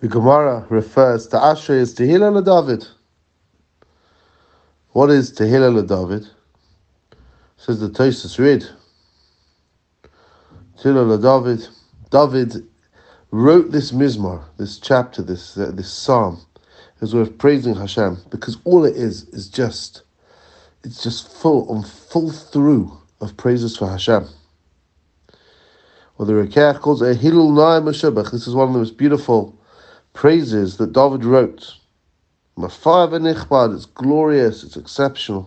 The Gemara refers to Ashrei as Tehillah LeDavid. What is Tehillah LeDavid? Says the Tosfos read. Tehillah LeDavid. David wrote this mizmor, this chapter, this psalm, as way of praising Hashem, because all it is just, it's just full through of praises for Hashem. Or the Rekeach calls it a Hilul Na'im Meshabach. This is one of the most beautiful praises that David wrote. Mafar v'nichbad, it's glorious, it's exceptional.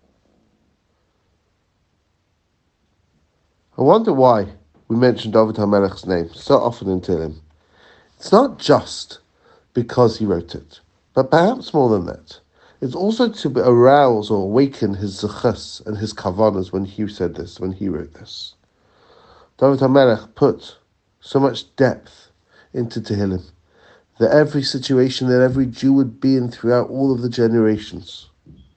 I wonder why we mention David HaMelech's name so often in Tehillim. It's not just because he wrote it, but perhaps more than that. It's also to arouse or awaken his zechus and his kavanas when he said this, when he wrote this. David HaMelech put so much depth into Tehillim that every situation that every Jew would be in throughout all of the generations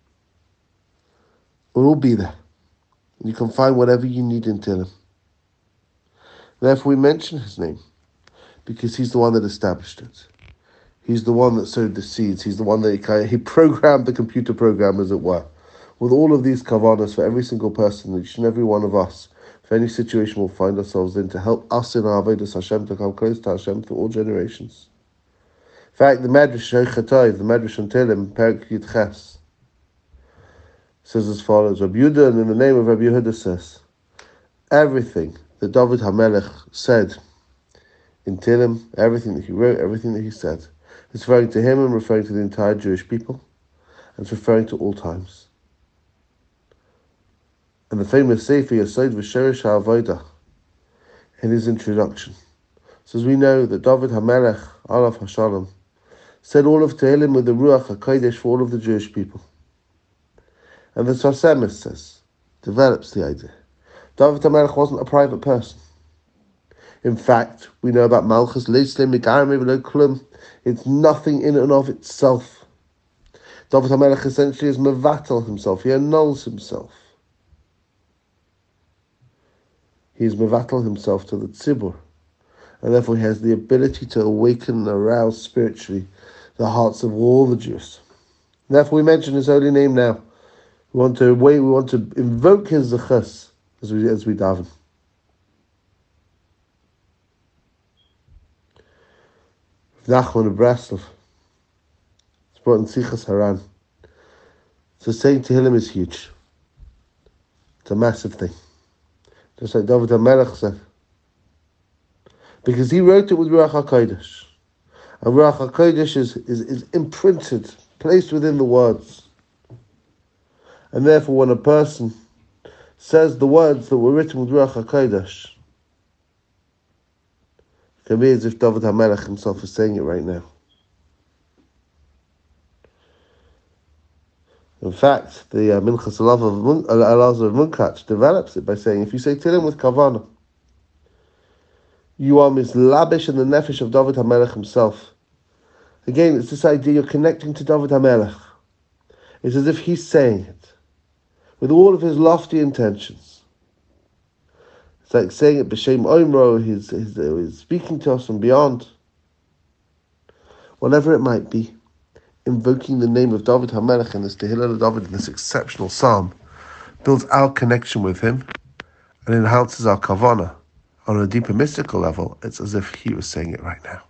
will all be there. You can find whatever you need in Tehillim. Therefore, we mention his name because he's the one that established it. He's the one that sowed the seeds. He's the one that he programmed the computer program, as it were, with all of these kavanas for every single person, each and every one of us, for any situation we'll find ourselves in, to help us in our avodas Hashem to come close to Hashem through all generations. In fact, the Medrash the Medrash on Tehillim, Perek Yud Ches, says as follows: Rabbi Yehuda, and in the name of Rabbi Yehuda says, everything that David HaMelech said in Tehillim, everything that he wrote, everything that he said, it's referring to him and referring to the entire Jewish people, and it's referring to all times. And the famous Sefer Yesod V'Sheresh HaAvodah, in his introduction, says we know that David HaMelech, Alav HaShalom, said all of Tehillim with the Ruach HaKodesh for all of the Jewish people. And the Sfas Emes says, develops the idea. David HaMelech wasn't a private person. In fact, we know about Malchus, it's nothing in and of itself. David HaMelech essentially is mevatel himself, he annuls himself. He is mevatel himself to the tzibur, and therefore he has the ability to awaken and arouse spiritually the hearts of all the Jews. Therefore we mention his holy name now. We want to invoke his zechus as we daven. Nachman of Breslov, it's brought in Sichas Haran. So saying Tehillim is huge. It's a massive thing. Just like David HaMelech said. Because he wrote it with Ruach HaKodesh. And Ruach HaKodesh is imprinted, placed within the words. And therefore when a person says the words that were written with Ruach HaKodesh, it can be as if David HaMelech himself is saying it right now. In fact, the Minchas Elazar of Munkach develops it by saying, if you say Tehillim with Kavanah, you are mislabish in the nefesh of David HaMelech himself. Again, it's this idea you're connecting to David HaMelech. It's as if he's saying it, with all of his lofty intentions. It's like saying it b'shem omro, he's speaking to us from beyond. Whatever it might be, invoking the name of David HaMelech in this Tehillah David, in this exceptional psalm, builds our connection with him and enhances our kavanah. On a deeper mystical level, it's as if he was saying it right now.